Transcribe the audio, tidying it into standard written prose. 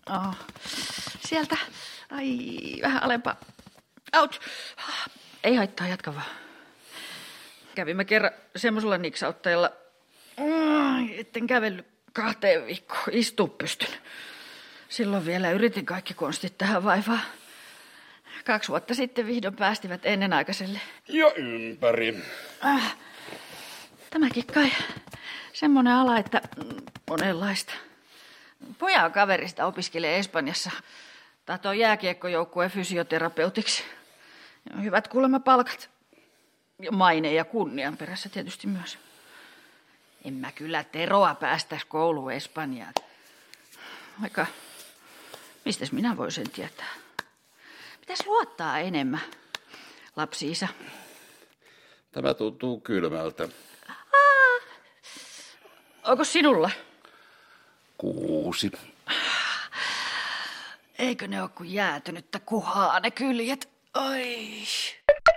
Oh. Sieltä. Ai, vähän alempaa. Auts. Ei haittaa, jatka vaan. Kävimme kerran semmoisella niksauttajalla, etten kävellyt 2 viikkoon, istua pystyn. Silloin vielä yritin kaikki konstit tähän vaivaan. 2 vuotta sitten vihdoin päästivät ennenaikaiselle. Ja ympäri. Tämäkin kai semmoinen ala, että monenlaista. Pojan kaverista opiskelee Espanjassa. Tahtoo jääkiekkojoukkueen fysioterapeutiksi. Hyvät kuulemma palkat. Ja maine ja kunnian perässä tietysti myös. En mä kyllä Teroa päästäisi kouluun Espanjaan. Vaikka, mistäs minä voin sen tietää? Pitäisi luottaa enemmän, lapsi-isä. Tämä tuntuu kylmältä. Onko sinulla? 6. Eikö ne ole kuin jäätynyttä kuhaa ne kyljet? Oi.